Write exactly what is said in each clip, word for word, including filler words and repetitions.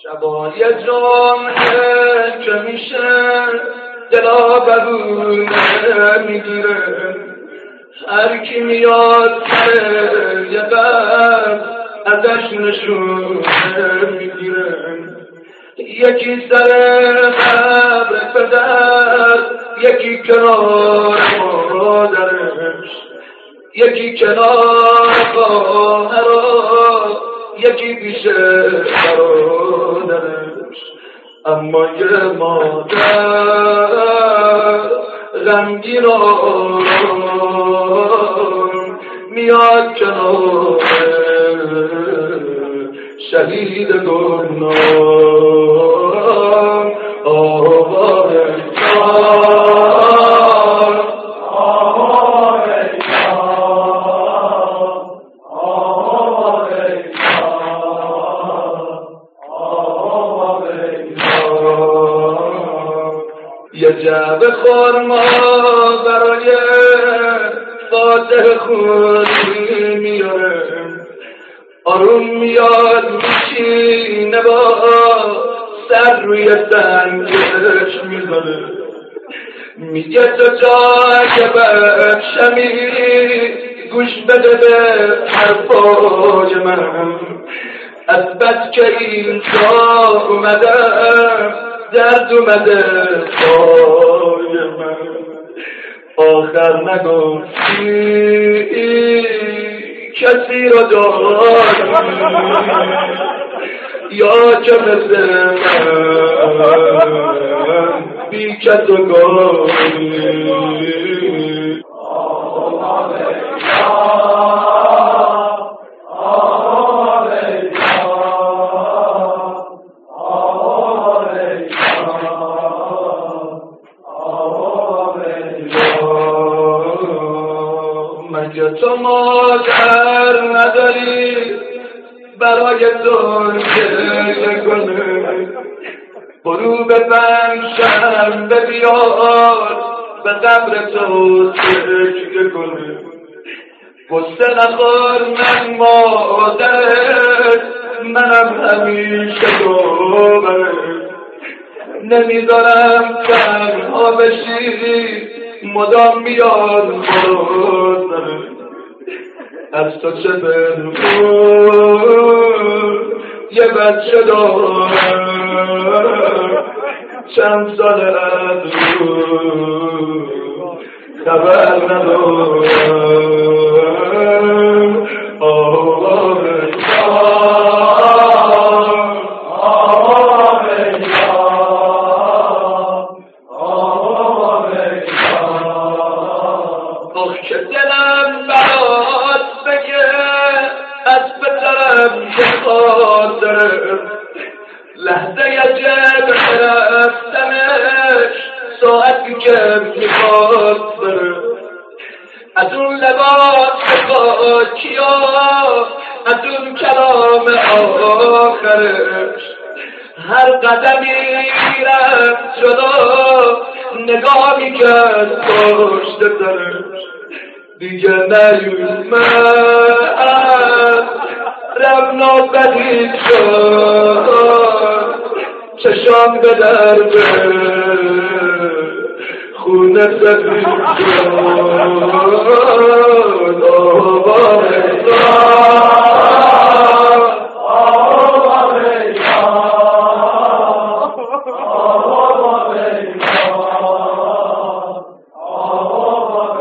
شبای جمعه که میشه دلا برونه میگیره، هر کی میاد سر یه بر ازش نشونه میگیره. یکی سر قبر پدر، یکی کنار مادرش، یکی کنار خواهرها، یکی پیش برادرش. اما یه مادر غمگین میاد کنار شهید گمنام. آوار جان، آوار جان، آوار جان، آوار جان. یه جعبه خرما برای فاتح خودی میاره، آروم میاد میشینه با سر روی سنگش میزنه، میگه تو جای بخشمی گوش بده به حرفای من. از بس که اینجا اومدم درد اومده پای من. آخر نگفتی کسی را داری یا که مثل من بی کس و گاری. مگه تو مادر نداری برای دنیا کنه؟ برو به پنجشنبه بیار به قبر تو سجده کنه. قصه نخور من مادرت، منم همیشه دوبرت. نمیذارم تنها بشی، مدام میاد خودم. از تو چه بنخور یه بچه دارم، چند سال از رو خبر ندارم. آوار جان، آوار جان، آوار جان. آخ که دلم برات بگه از پسرم یه خاطره، لحظه یه جب رفتمش ساعتی که میخواد بره. از اون لباس خاکیا، از اون کلام آخرش، هر قدمی رفت جدا نگاه میکرد پشت سرش. دیگه نیومد رفنا بدید شد، چشام به درد خونه سفید شد. آوار جان، آوار جان، آوار جان، آوار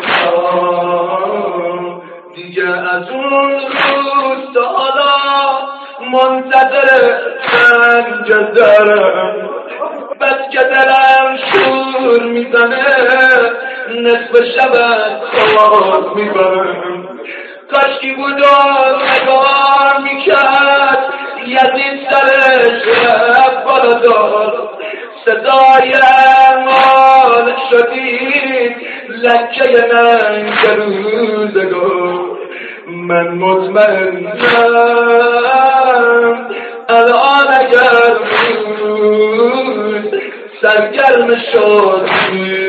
جان. دیگه از اون روز تا حالا منتظر سنگ دارم، بس که دلم شور میزنه نصف شبت خواب میبرم. کاشکی بود و نگاه میکرد یزید سرش رفت بالا دار. صدای مال شدید لکه ننگ روزگار. من مطمئنم الان اگر بود سرگرم شدی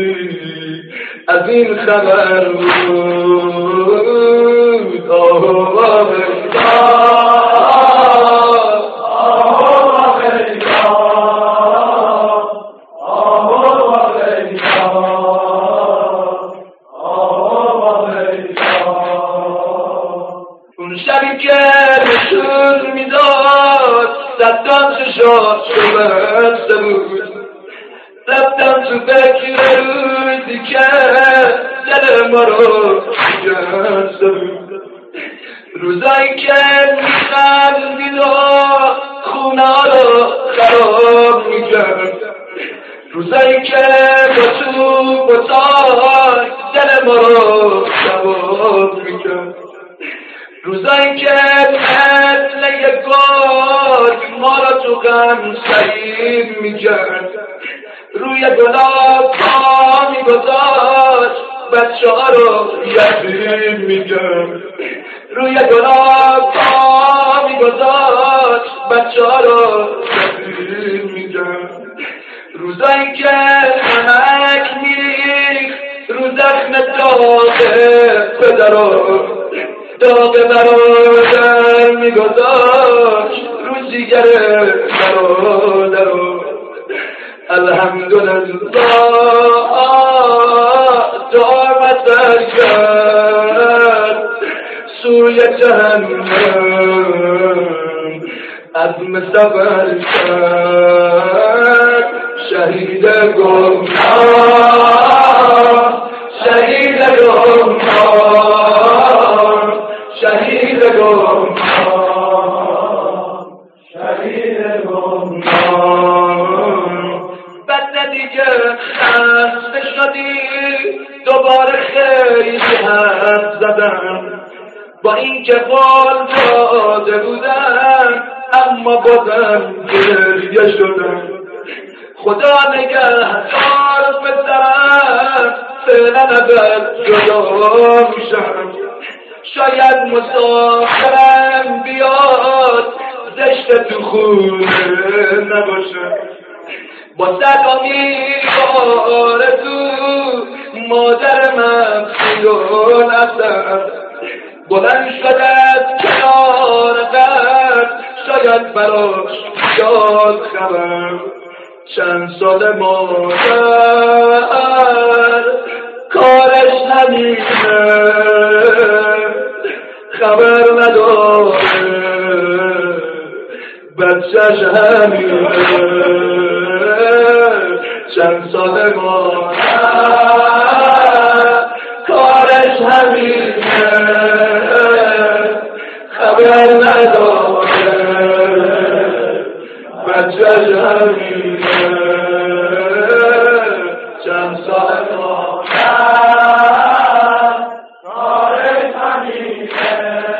از این خبر بود. آوار جان، آوار صدام چشات شو بسته بود. رفتم تو فکر روزی که دل ما رو شکسته بود. روزایی که میخندید و خونه رو خراب میکرد. روزایی که با تو بسای دل ما رو شباب میکرد. روزایی که مثل یک گل ما رو تو غم سعید میکرد. روی گلاب پا میگذاشت بچه ها رو یتیم میکرد. روی گلاب پا میگذاشت بچه ها رو یتیم میکرد. روزایی که نمک میریخت رو زخم داغ پدرو، داغ برادر میگذاشت رو جیگر برادرو. الحمدلله دامت کرد سوی جهنم، عزم سفر کرد شهید گمنام، شهید گمنام، شهید گمنام، شهید گمنام. بعد دیگه خسته شدی دوباره خیلی حرف زدم، با این که قول داده بودم اما بازم گریه شدم. خدا نگهدار پسرم فعلا ازت جدا میشم. شاید مسافرم بیاد زشت تو خونه نباشم. با صدامی آرزو مادر من خیال ازم بلند شد از کنار قد، شاید براش بیاد خبر. چند سال مادر کارش همینه، خبر نداره بچهش همینه. چند سال مادر کارش همینه، خبر نداره بچهش همینه. چند سال مادر کارش همینه،